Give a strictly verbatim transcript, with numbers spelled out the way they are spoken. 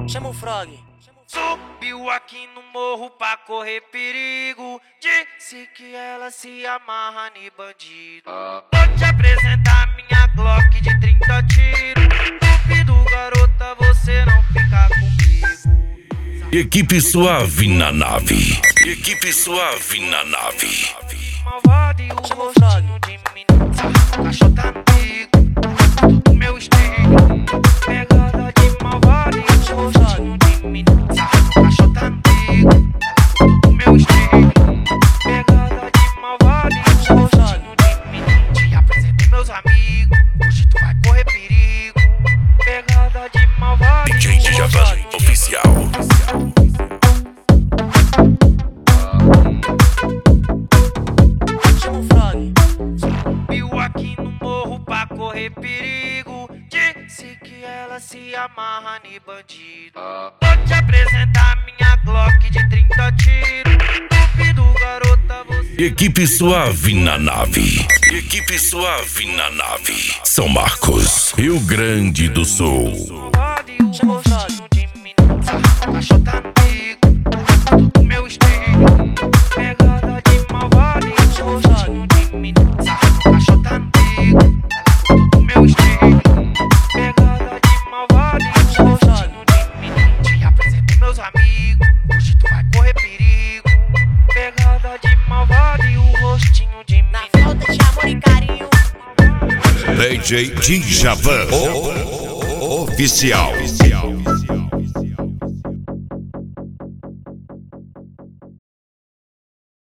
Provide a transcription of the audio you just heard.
Chama o Frog. Subiu aqui no morro pra correr perigo. Disse que ela se amarra em bandido. Vou te apresentar minha Glock de trinta tiros. Duvido, garota, você não fica comigo. Equipe Suave na nave. Equipe Suave na nave. Malvado e o rostinho de menino. Cachota amigo do meu estilo. Pegada de malvado e o rostinho de menino. Cachota amigo do meu estilo. Pegada de malvado e o rostinho de menino. Te apresentei meus amigos, hoje tu vai correr perigo. Pegada de malvado D J Djavan oficial. Aqui no morro pra correr perigo. Disse que ela se amarra em bandido. Vou te apresentar minha Glock de trinta tiros. Duvido, garota, você. Equipe Suave na nave. Equipe Suave na nave. São Marcos, Rio Grande do Sul. Chama o rostinho de menino. Cachota amigo do meu estilo. Pegada de malvado e o rostinho de menino. Cachota amigo do meu estilo. Pegada de malvado e o rostinho de menino. Te apresentei meus amigos, hoje tu vai correr perigo. Pegada de malvado e o rostinho de menino. Na falta de amor e carinho. D J Djavan oficial.